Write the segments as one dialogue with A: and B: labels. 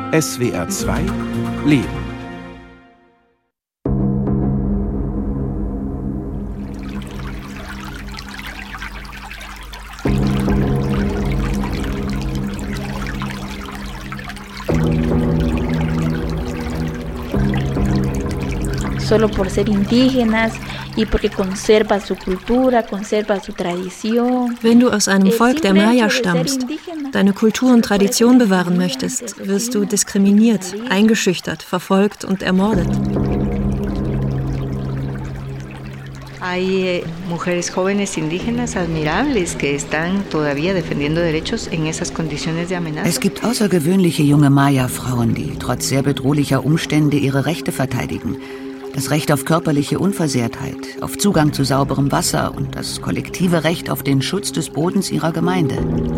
A: SWR 2 Leben.
B: Solo por ser indígenas y porque conserva su cultura, conserva su tradición.
C: Wenn du aus einem Volk der Maya stammst, deine Kultur und Tradition bewahren möchtest, wirst du diskriminiert, eingeschüchtert, verfolgt und ermordet.
D: Hay mujeres jóvenes indígenas admirables que están todavía defendiendo derechos en esas condiciones de amenaza.
E: Es gibt außergewöhnliche junge Maya-Frauen, die trotz sehr bedrohlicher Umstände ihre Rechte verteidigen. Das Recht auf körperliche Unversehrtheit, auf Zugang zu sauberem Wasser und das kollektive Recht auf den Schutz des Bodens ihrer Gemeinde.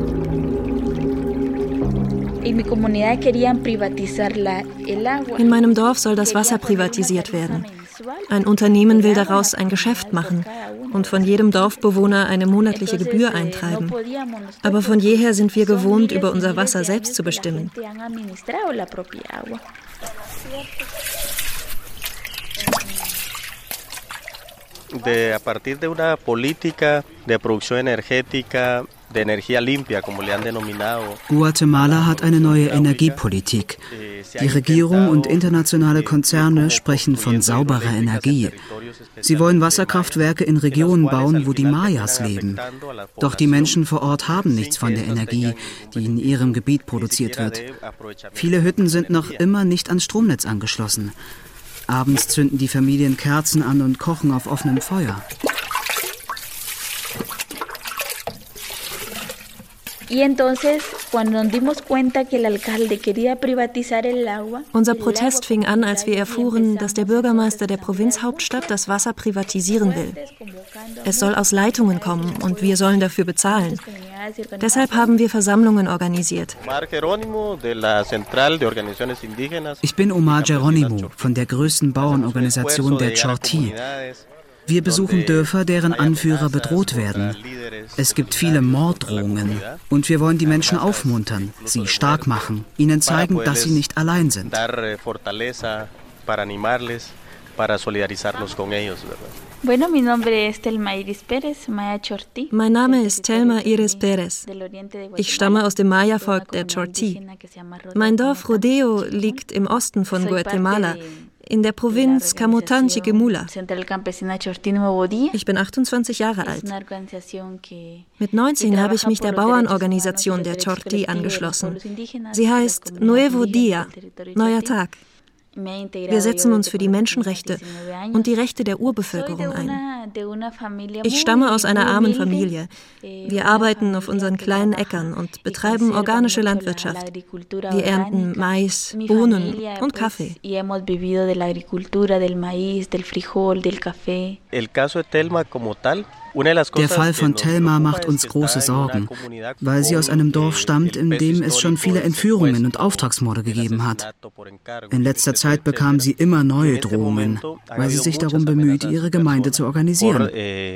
C: In meinem Dorf soll das Wasser privatisiert werden. Ein Unternehmen will daraus ein Geschäft machen und von jedem Dorfbewohner eine monatliche Gebühr eintreiben. Aber von jeher sind wir gewohnt, über unser Wasser selbst zu bestimmen.
F: A partir de una política de producción energética de energía limpia, como le han denominado.
G: Guatemala hat eine neue Energiepolitik. Die Regierung und internationale Konzerne sprechen von sauberer Energie. Sie wollen Wasserkraftwerke in Regionen bauen, wo die Mayas leben. Doch die Menschen vor Ort haben nichts von der Energie, die in ihrem Gebiet produziert wird. Viele Hütten sind noch immer nicht ans Stromnetz angeschlossen. Abends zünden die Familien Kerzen an und kochen auf offenem Feuer.
C: Unser Protest fing an, als wir erfuhren, dass der Bürgermeister der Provinzhauptstadt das Wasser privatisieren will. Es soll aus Leitungen kommen und wir sollen dafür bezahlen. Deshalb haben wir Versammlungen organisiert.
G: Ich bin Omar Geronimo von der größten Bauernorganisation der Chorti. Wir besuchen Dörfer, deren Anführer bedroht werden. Es gibt viele Morddrohungen und wir wollen die Menschen aufmuntern, sie stark machen, ihnen zeigen, dass sie nicht allein sind.
C: Mein Name ist Telma Iris Perez. Ich stamme aus dem Maya-Volk der Chorti. Mein Dorf Rodeo liegt im Osten von Guatemala, in der Provinz Camotan-Chiquimula. Ich bin 28 Jahre alt. Mit 19 habe ich mich der Bauernorganisation der Chorti angeschlossen. Sie heißt Nuevo Dia, neuer Tag. Wir setzen uns für die Menschenrechte und die Rechte der Urbevölkerung ein. Ich stamme aus einer armen Familie. Wir arbeiten auf unseren kleinen Äckern und betreiben organische Landwirtschaft. Wir ernten Mais, Bohnen und Kaffee.
G: Der Fall von Telma macht uns große Sorgen, weil sie aus einem Dorf stammt, in dem es schon viele Entführungen und Auftragsmorde gegeben hat. In letzter Zeit bekam sie immer neue Drohungen, weil sie sich darum bemüht, ihre Gemeinde zu organisieren.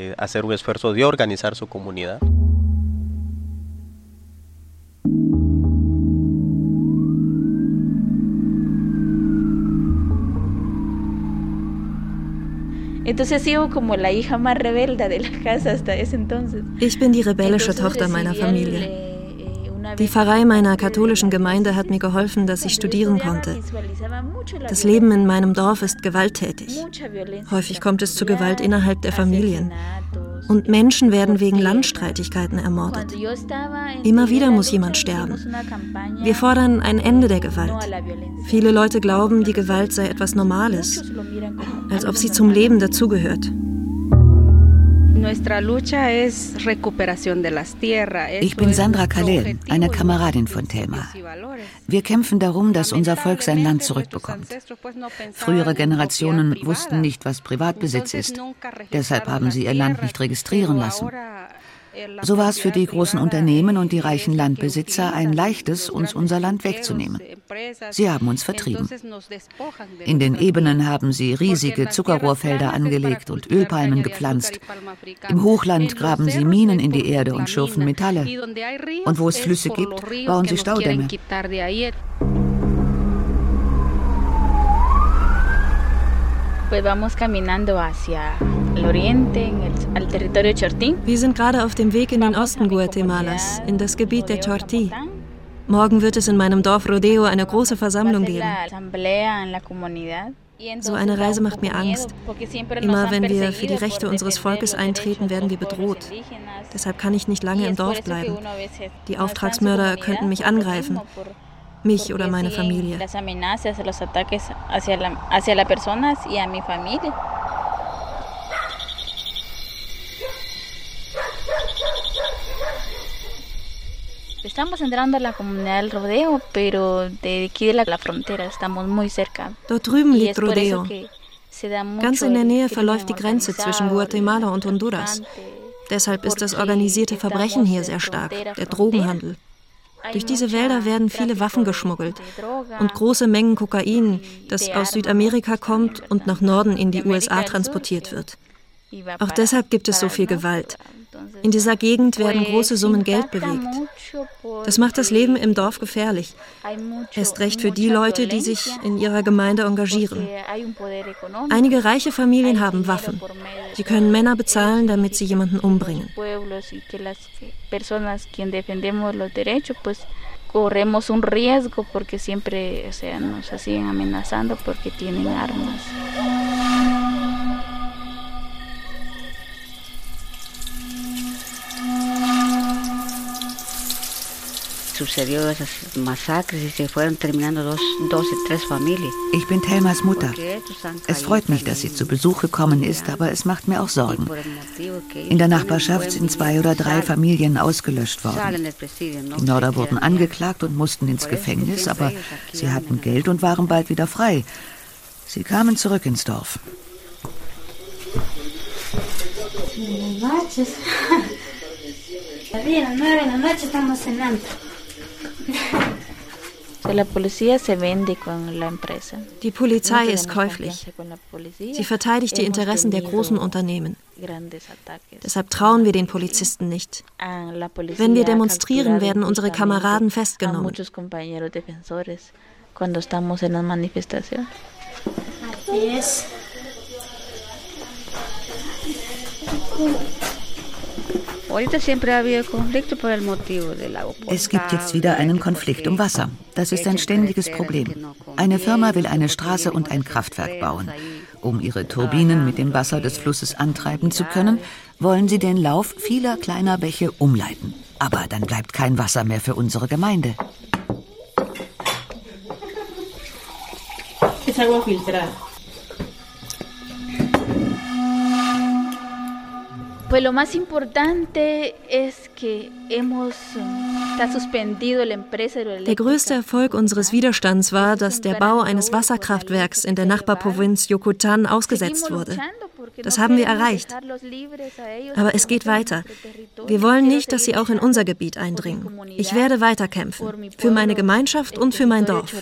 C: Ich bin die rebellische Tochter meiner Familie. Die Pfarrei meiner katholischen Gemeinde hat mir geholfen, dass ich studieren konnte. Das Leben in meinem Dorf ist gewalttätig. Häufig kommt es zu Gewalt innerhalb der Familien. Und Menschen werden wegen Landstreitigkeiten ermordet. Immer wieder muss jemand sterben. Wir fordern ein Ende der Gewalt. Viele Leute glauben, die Gewalt sei etwas Normales, als ob sie zum Leben dazugehört.
E: Ich bin Sandra Kalel, eine Kameradin von Telma. Wir kämpfen darum, dass unser Volk sein Land zurückbekommt. Frühere Generationen wussten nicht, was Privatbesitz ist. Deshalb haben sie ihr Land nicht registrieren lassen. So war es für die großen Unternehmen und die reichen Landbesitzer ein leichtes, uns unser Land wegzunehmen. Sie haben uns vertrieben. In den Ebenen haben sie riesige Zuckerrohrfelder angelegt und Ölpalmen gepflanzt. Im Hochland graben sie Minen in die Erde und schürfen Metalle. Und wo es Flüsse gibt, bauen sie Staudämme.
C: Wir sind gerade auf dem Weg in den Osten Guatemalas, in das Gebiet der Chortí. Morgen wird es in meinem Dorf Rodeo eine große Versammlung geben. So eine Reise macht mir Angst. Immer wenn wir für die Rechte unseres Volkes eintreten, werden wir bedroht. Deshalb kann ich nicht lange im Dorf bleiben. Die Auftragsmörder könnten mich angreifen. Mich oder meine Familie.
B: Estamos entrando a la comunidad del Rodeo, pero de aquí de la frontera estamos muy cerca.
C: Dort drüben liegt Rodeo. Ganz in der Nähe verläuft die Grenze zwischen Guatemala und Honduras. Deshalb ist das organisierte Verbrechen hier sehr stark, der Drogenhandel. Durch diese Wälder werden viele Waffen geschmuggelt und große Mengen Kokain, das aus Südamerika kommt und nach Norden in die USA transportiert wird. Auch deshalb gibt es so viel Gewalt. In dieser Gegend werden große Summen Geld bewegt. Das macht das Leben im Dorf gefährlich. Erst recht für die Leute, die sich in ihrer Gemeinde engagieren. Einige reiche Familien haben Waffen. Sie können Männer bezahlen, damit sie jemanden umbringen.
B: Corremos un riesgo porque siempre, nos siguen amenazando porque tienen armas.
E: Sucedió esas masacres y se fueron terminando dos y tres Familien. Ich bin Thelmas Mutter. Es freut mich, dass sie zu Besuch gekommen ist, aber es macht mir auch Sorgen. In der Nachbarschaft sind 2 oder 3 Familien ausgelöscht worden. Die Mörder wurden angeklagt und mussten ins Gefängnis, aber sie hatten Geld und waren bald wieder frei. Sie kamen zurück ins Dorf.
C: Die Polizei ist käuflich. Sie verteidigt die Interessen der großen Unternehmen. Deshalb trauen wir den Polizisten nicht. Wenn wir demonstrieren, werden unsere Kameraden festgenommen. Es gibt jetzt wieder einen Konflikt um Wasser. Das ist ein ständiges Problem. Eine Firma will eine Straße und ein Kraftwerk bauen. Um ihre Turbinen mit dem Wasser des Flusses antreiben zu können, wollen sie den Lauf vieler kleiner Bäche umleiten. Aber dann bleibt kein Wasser mehr für unsere Gemeinde.
B: Es agua filtrada. Pues lo más importante es que está suspendido la empresa hidroeléctrica.
C: Der größte Erfolg unseres Widerstands war, dass der Bau eines Wasserkraftwerks in der Nachbarprovinz Yucatán ausgesetzt wurde. Das haben wir erreicht. Aber es geht weiter. Wir wollen nicht, dass sie auch in unser Gebiet eindringen. Ich werde weiterkämpfen. Für meine Gemeinschaft und für mein Dorf.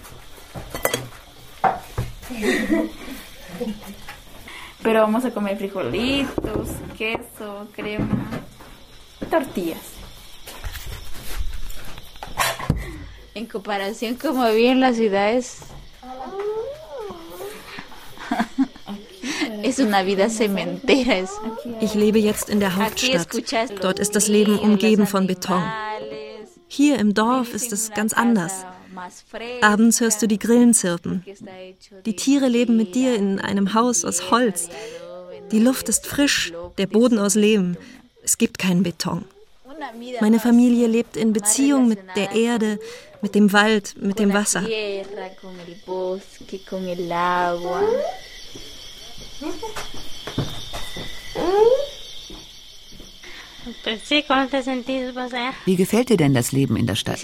B: Pero vamos a comer frijolitos, queso, crema, tortillas. En comparación como viven en las ciudades, es una vida cementera.
C: Ich lebe jetzt in der Hauptstadt. Dort ist das Leben umgeben von Beton. Hier im Dorf ist es ganz anders. Abends hörst du die Grillen zirpen. Die Tiere leben mit dir in einem Haus aus Holz. Die Luft ist frisch, der Boden aus Lehm. Es gibt keinen Beton. Meine Familie lebt in Beziehung mit der Erde, mit dem Wald, mit dem Wasser.
E: Wie gefällt dir denn das Leben in der Stadt?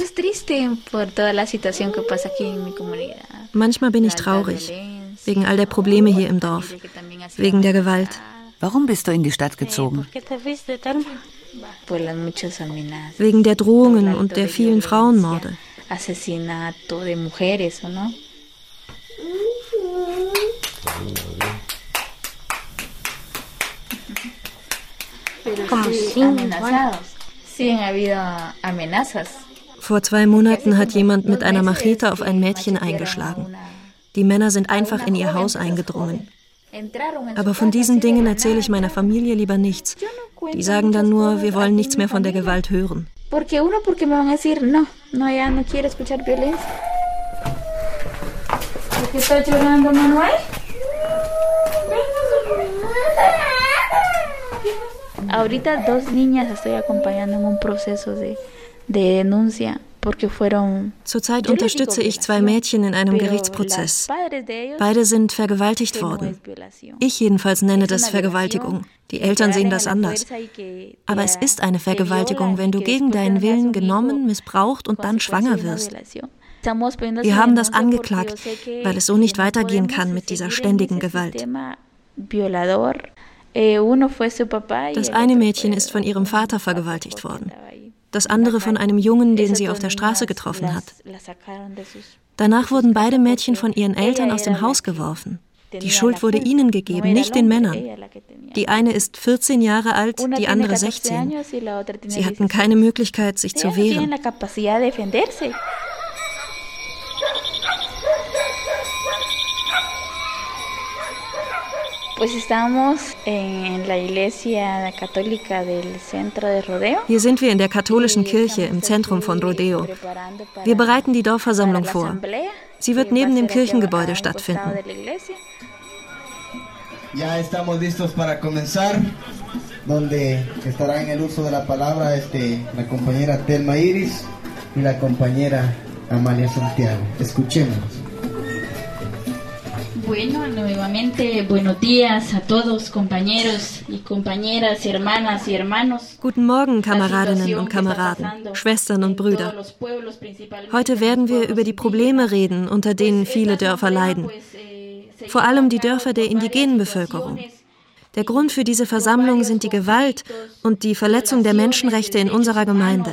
C: Manchmal bin ich traurig, wegen all der Probleme hier im Dorf, wegen der Gewalt.
E: Warum bist du in die Stadt gezogen?
C: Wegen der Drohungen und der vielen Frauenmorde. Vor 2 Monaten hat jemand mit einer Machete auf ein Mädchen eingeschlagen. Die Männer sind einfach in ihr Haus eingedrungen. Aber von diesen Dingen erzähle ich meiner Familie lieber nichts. Die sagen dann nur, wir wollen nichts mehr von der Gewalt hören.
B: Porque me van a decir, no, ya no quiero escuchar violencia. ¿Por qué está llorando, Manuel? Ahorita 2 niñas estoy acompañando en un proceso de denuncia.
C: Zurzeit unterstütze ich 2 Mädchen in einem Gerichtsprozess. Beide sind vergewaltigt worden. Ich jedenfalls nenne das Vergewaltigung. Die Eltern sehen das anders. Aber es ist eine Vergewaltigung, wenn du gegen deinen Willen genommen, missbraucht und dann schwanger wirst. Wir haben das angeklagt, weil es so nicht weitergehen kann mit dieser ständigen Gewalt. Das eine Mädchen ist von ihrem Vater vergewaltigt worden. Das andere von einem Jungen, den sie auf der Straße getroffen hat. Danach wurden beide Mädchen von ihren Eltern aus dem Haus geworfen. Die Schuld wurde ihnen gegeben, nicht den Männern. Die eine ist 14 Jahre alt, die andere 16. Sie hatten keine Möglichkeit, sich zu wehren. Hier sind wir in der katholischen Kirche im Zentrum von Rodeo. Wir bereiten die Dorfversammlung vor. Sie wird neben dem Kirchengebäude stattfinden.
H: Ya estamos listos para comenzar, donde estará en el uso de la palabra la compañera Telma Iris y la compañera Amalia Santiago. Escuchemos.
B: Bueno, nuevamente buenos días a todos, compañeros y compañeras, hermanas y hermanos.
C: Guten Morgen, Kameradinnen und Kameraden, Schwestern und Brüder. Heute werden wir über die Probleme reden, unter denen viele Dörfer leiden. Vor allem die Dörfer der indigenen Bevölkerung. Der Grund für diese Versammlung sind die Gewalt und die Verletzung der Menschenrechte in unserer Gemeinde.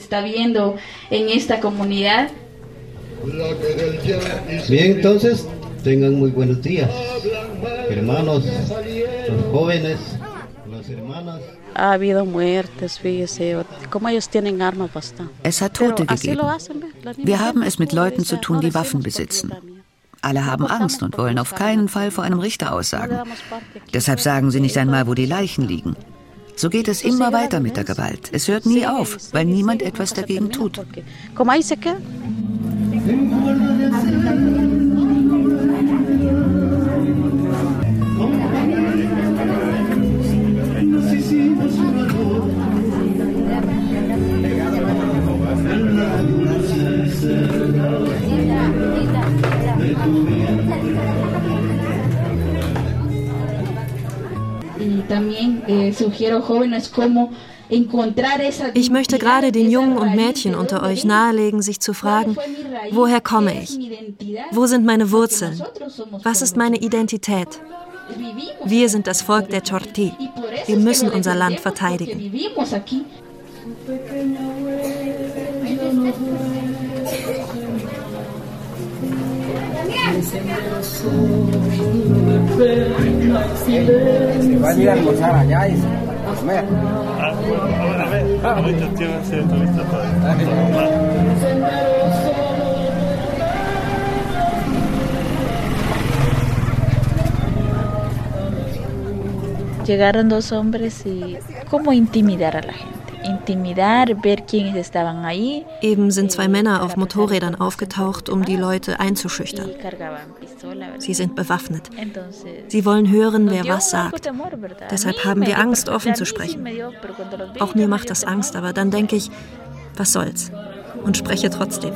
I: Bien, entonces, tengan muy buenos días, hermanos, los jóvenes, las hermanas.
J: Ha habido muertes, fíjese, como ellos tienen armas bastante.
E: Es hat Tote gegeben. Wir haben es mit Leuten zu tun, die Waffen besitzen. Alle haben Angst und wollen auf keinen Fall vor einem Richter aussagen. Deshalb sagen sie nicht einmal, wo die Leichen liegen. So geht es immer weiter mit der Gewalt. Es hört nie auf, weil niemand etwas dagegen tut.
C: Ich möchte gerade den Jungen und Mädchen unter euch nahelegen, sich zu fragen, woher komme ich? Wo sind meine Wurzeln? Was ist meine Identität? Wir sind das Volk der Chortí. Wir müssen unser Land verteidigen.
B: Llegaron 2 hombres y cómo intimidar a la gente. Intimidar, ver quiénes estaban ahí.
C: Eben sind 2 Männer auf Motorrädern aufgetaucht, um die Leute einzuschüchtern. Sie sind bewaffnet. Sie wollen hören, wer was sagt. Deshalb haben wir Angst, offen zu sprechen. Auch mir macht das Angst, aber dann denke ich, was soll's? Und spreche trotzdem.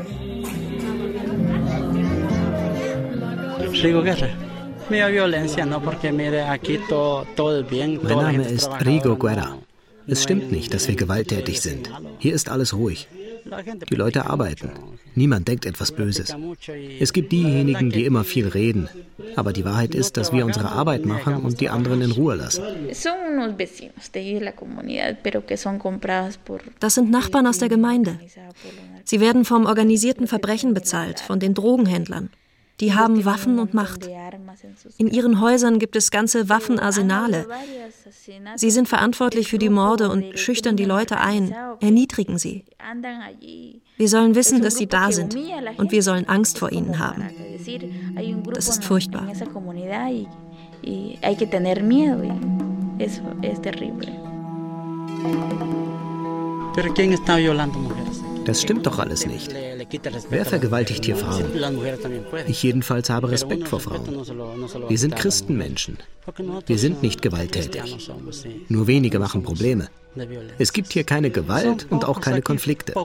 A: Mein Name ist Rigo Guerra. Es stimmt nicht, dass wir gewalttätig sind. Hier ist alles ruhig. Die Leute arbeiten. Niemand denkt etwas Böses. Es gibt diejenigen, die immer viel reden. Aber die Wahrheit ist, dass wir unsere Arbeit machen und die anderen in Ruhe lassen.
C: Das sind Nachbarn aus der Gemeinde. Sie werden vom organisierten Verbrechen bezahlt, von den Drogenhändlern. Die haben Waffen und Macht. In ihren Häusern gibt es ganze Waffenarsenale. Sie sind verantwortlich für die Morde und schüchtern die Leute ein, erniedrigen sie. Wir sollen wissen, dass sie da sind und wir sollen Angst vor ihnen haben. Das ist furchtbar.
B: y hay que tener miedo y eso es terrible.
J: Pero ¿quién está violando mujeres?
A: Das stimmt doch alles nicht. Wer vergewaltigt hier Frauen? Ich jedenfalls habe Respekt vor Frauen. Wir sind Christenmenschen. Wir sind nicht gewalttätig. Nur wenige machen Probleme. Es gibt hier keine Gewalt und auch keine Konflikte.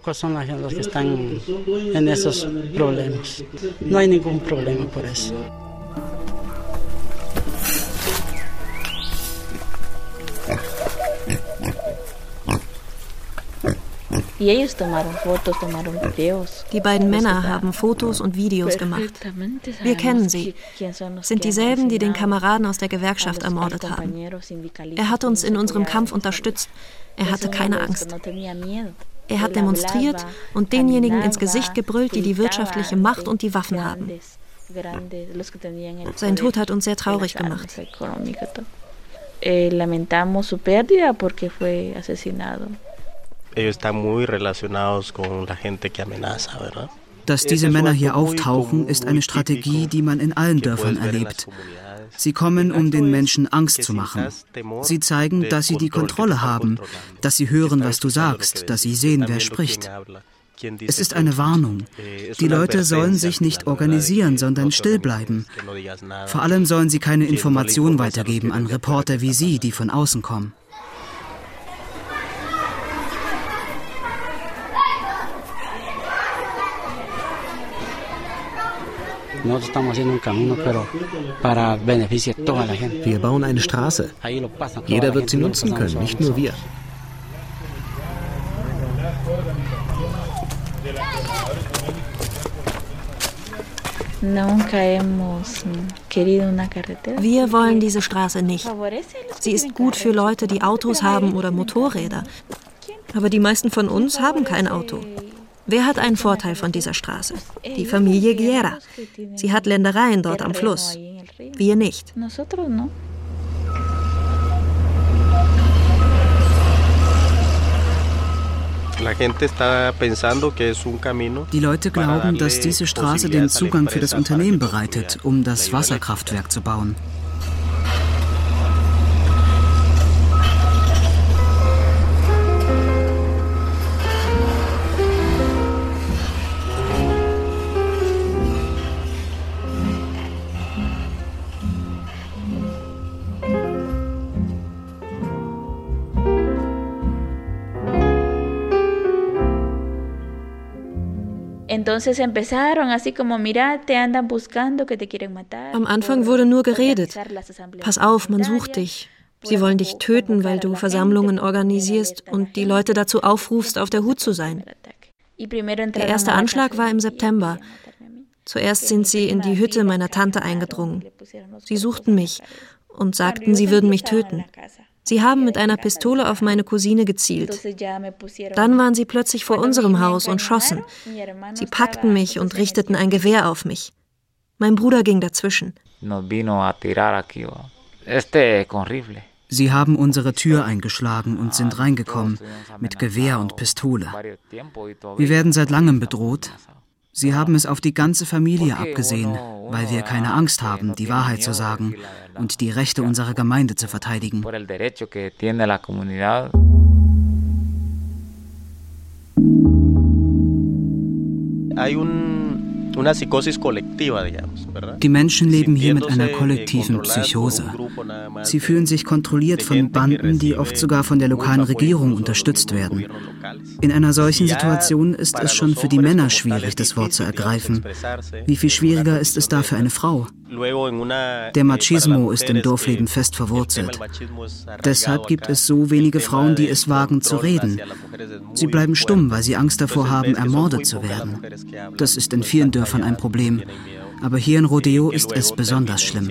C: Die beiden Männer haben Fotos und Videos gemacht. Wir kennen sie. Sind dieselben, die den Kameraden aus der Gewerkschaft ermordet haben. Er hat uns in unserem Kampf unterstützt. Er hatte keine Angst. Er hat demonstriert und denjenigen ins Gesicht gebrüllt, die die wirtschaftliche Macht und die Waffen haben. Sein Tod hat uns sehr traurig gemacht.
B: Lamentamos su pérdida porque fue asesinado.
G: Dass diese Männer hier auftauchen, ist eine Strategie, die man in allen Dörfern erlebt. Sie kommen, um den Menschen Angst zu machen. Sie zeigen, dass sie die Kontrolle haben, dass sie hören, was du sagst, dass sie sehen, wer spricht. Es ist eine Warnung. Die Leute sollen sich nicht organisieren, sondern still bleiben. Vor allem sollen sie keine Informationen weitergeben an Reporter wie Sie, die von außen kommen.
A: Wir bauen eine Straße. Jeder wird sie nutzen können, nicht nur wir.
C: Wir wollen diese Straße nicht. Sie ist gut für Leute, die Autos haben oder Motorräder. Aber die meisten von uns haben kein Auto. Wer hat einen Vorteil von dieser Straße? Die Familie Guerra. Sie hat Ländereien dort am Fluss. Wir nicht.
G: Die Leute glauben, dass diese Straße den Zugang für das Unternehmen bereitet, um das Wasserkraftwerk zu bauen.
C: Am Anfang wurde nur geredet. Pass auf, man sucht dich. Sie wollen dich töten, weil du Versammlungen organisierst und die Leute dazu aufrufst, auf der Hut zu sein. Der erste Anschlag war im September. Zuerst sind sie in die Hütte meiner Tante eingedrungen. Sie suchten mich und sagten, sie würden mich töten. Sie haben mit einer Pistole auf meine Cousine gezielt. Dann waren sie plötzlich vor unserem Haus und schossen. Sie packten mich und richteten ein Gewehr auf mich. Mein Bruder ging dazwischen.
G: Sie haben unsere Tür eingeschlagen und sind reingekommen, mit Gewehr und Pistole. Wir werden seit langem bedroht. Sie haben es auf die ganze Familie abgesehen, weil wir keine Angst haben, die Wahrheit zu sagen und die Rechte unserer Gemeinde zu verteidigen. Die Menschen leben hier mit einer kollektiven Psychose. Sie fühlen sich kontrolliert von Banden, die oft sogar von der lokalen Regierung unterstützt werden. In einer solchen Situation ist es schon für die Männer schwierig, das Wort zu ergreifen. Wie viel schwieriger ist es da für eine Frau? Der Machismo ist im Dorfleben fest verwurzelt. Deshalb gibt es so wenige Frauen, die es wagen zu reden. Sie bleiben stumm, weil sie Angst davor haben, ermordet zu werden. Das ist in vielen Dörfern ein Problem. Aber hier in Rodeo ist es besonders schlimm.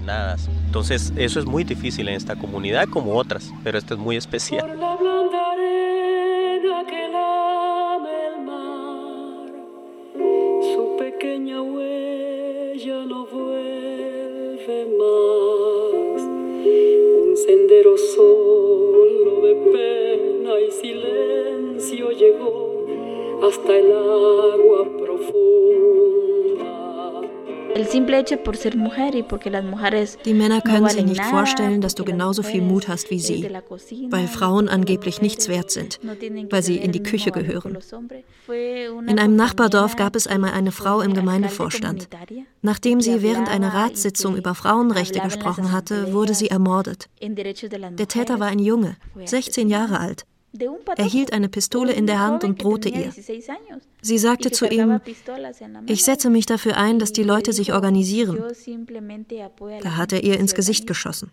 K: Sendero solo de pena y silencio llegó hasta el agua profunda.
C: Die Männer können sich nicht vorstellen, dass du genauso viel Mut hast wie sie, weil Frauen angeblich nichts wert sind, weil sie in die Küche gehören. In einem Nachbardorf gab es einmal eine Frau im Gemeindevorstand. Nachdem sie während einer Ratssitzung über Frauenrechte gesprochen hatte, wurde sie ermordet. Der Täter war ein Junge, 16 Jahre alt. Er hielt eine Pistole in der Hand und drohte ihr. Sie sagte zu ihm, ich setze mich dafür ein, dass die Leute sich organisieren. Da hat er ihr ins Gesicht geschossen.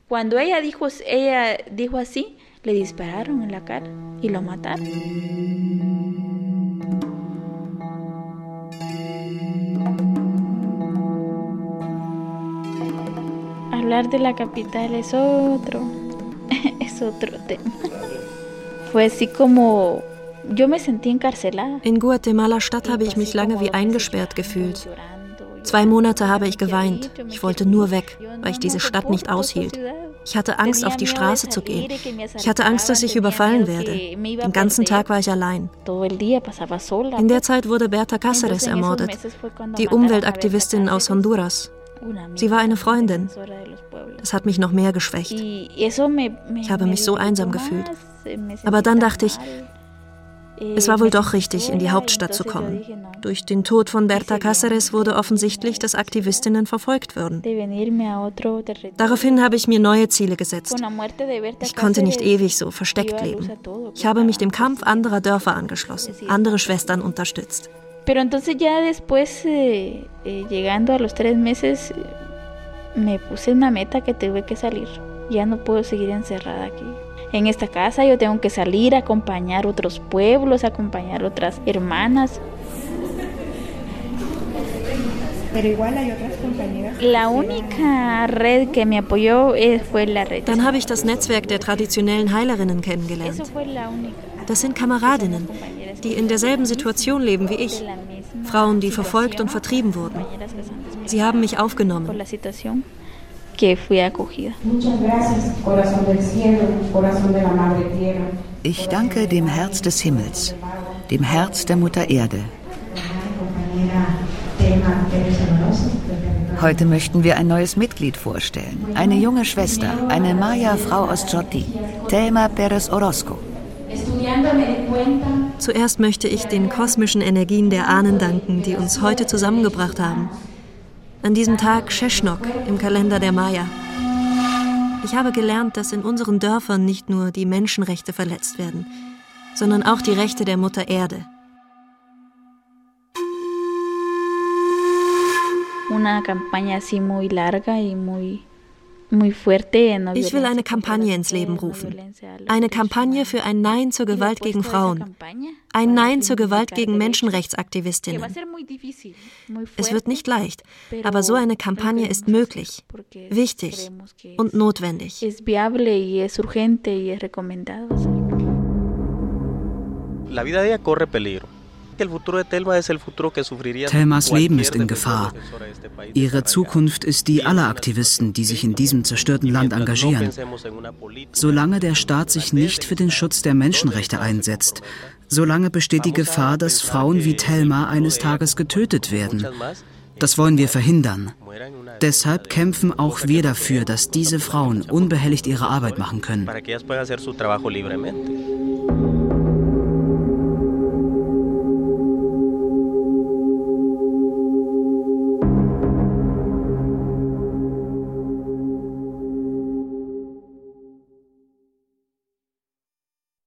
B: Hablar de la capital es otro tema. Fue así como yo me sentí encarcelada.
C: In Guatemala Stadt habe ich mich lange wie eingesperrt gefühlt. 2 Monate habe ich geweint. Ich wollte nur weg, weil ich diese Stadt nicht aushielt. Ich hatte Angst, auf die Straße zu gehen. Ich hatte Angst, dass ich überfallen werde. Den ganzen Tag war ich allein. In der Zeit wurde Berta Cáceres ermordet, die Umweltaktivistin aus Honduras. Sie war eine Freundin. Das hat mich noch mehr geschwächt. Ich habe mich so einsam gefühlt. Aber dann dachte ich, es war wohl doch richtig, in die Hauptstadt zu kommen. Durch den Tod von Berta Cáceres wurde offensichtlich, dass Aktivistinnen verfolgt wurden. Daraufhin habe ich mir neue Ziele gesetzt. Ich konnte nicht ewig so versteckt leben. Ich habe mich dem Kampf anderer Dörfer angeschlossen, andere Schwestern unterstützt.
B: Pero entonces ya después, llegando a los 3 meses, me puse una meta que tuve que salir. Ya no puedo seguir encerrada aquí. En esta casa yo tengo que salir, acompañar otros pueblos, acompañar otras hermanas.
L: Pero igual hay otras compañeras.
B: La única red que me apoyó fue la red.
C: Dann habe ich das Netzwerk der traditionellen Heilerinnen kennengelernt. Das sind Kameradinnen, die in derselben Situation leben wie ich. Frauen, die verfolgt und vertrieben wurden. Sie haben mich aufgenommen.
E: Ich danke dem Herz des Himmels, dem Herz der Mutter Erde. Heute möchten wir ein neues Mitglied vorstellen. Eine junge Schwester, eine Maya-Frau aus Chortí, Thelma Pérez Orozco.
C: Zuerst möchte ich den kosmischen Energien der Ahnen danken, die uns heute zusammengebracht haben. An diesem Tag Xexnoc im Kalender der Maya. Ich habe gelernt, dass in unseren Dörfern nicht nur die Menschenrechte verletzt werden, sondern auch die Rechte der Mutter Erde.
B: Una campaña así muy larga y muy
C: Ich will eine Kampagne ins Leben rufen. Eine Kampagne für ein Nein zur Gewalt gegen Frauen. Ein Nein zur Gewalt gegen Menschenrechtsaktivistinnen. Es wird nicht leicht, aber so eine Kampagne ist möglich, wichtig und notwendig.
F: La vida de ella corre peligro.
G: Thelmas Leben ist in Gefahr. Ihre Zukunft ist die aller Aktivisten, die sich in diesem zerstörten Land engagieren. Solange der Staat sich nicht für den Schutz der Menschenrechte einsetzt, solange besteht die Gefahr, dass Frauen wie Thelma eines Tages getötet werden. Das wollen wir verhindern. Deshalb kämpfen auch wir dafür, dass diese Frauen unbehelligt ihre Arbeit machen können.